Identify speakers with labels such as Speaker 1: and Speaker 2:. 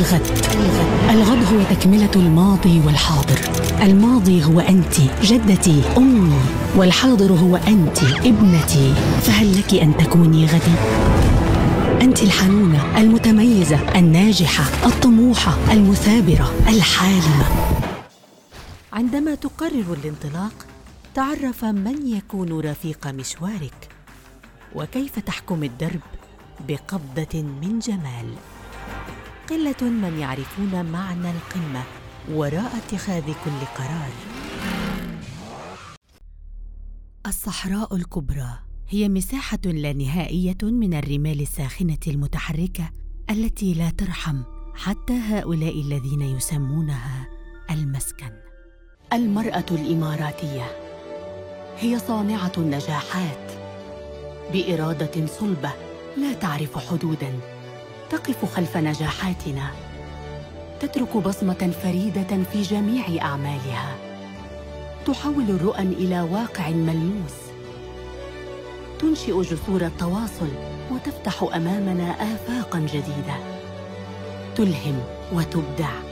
Speaker 1: الغد هو تكملة الماضي والحاضر. الماضي هو أنت جدتي أمي، والحاضر هو أنت ابنتي. فهل لك أن تكوني غدي؟ أنت الحنونة، المتميزة، الناجحة، الطموحة، المثابرة، الحالمة.
Speaker 2: عندما تقرر الانطلاق، تعرف من يكون رفيق مشوارك، وكيف تحكم الدرب بقبضة من جمال. قلة من يعرفون معنى القمة وراء اتخاذ كل قرار. الصحراء الكبرى هي مساحة لا نهائية من الرمال الساخنة المتحركة التي لا ترحم حتى هؤلاء الذين يسمونها المسكن.
Speaker 1: المرأة الإماراتية هي صانعة النجاحات بإرادة صلبة لا تعرف حدوداً، تقف خلف نجاحاتنا، تترك بصمة فريدة في جميع أعمالها، تحول الرؤى إلى واقع ملموس، تنشئ جسور التواصل وتفتح أمامنا آفاقاً جديدة، تلهم وتبدع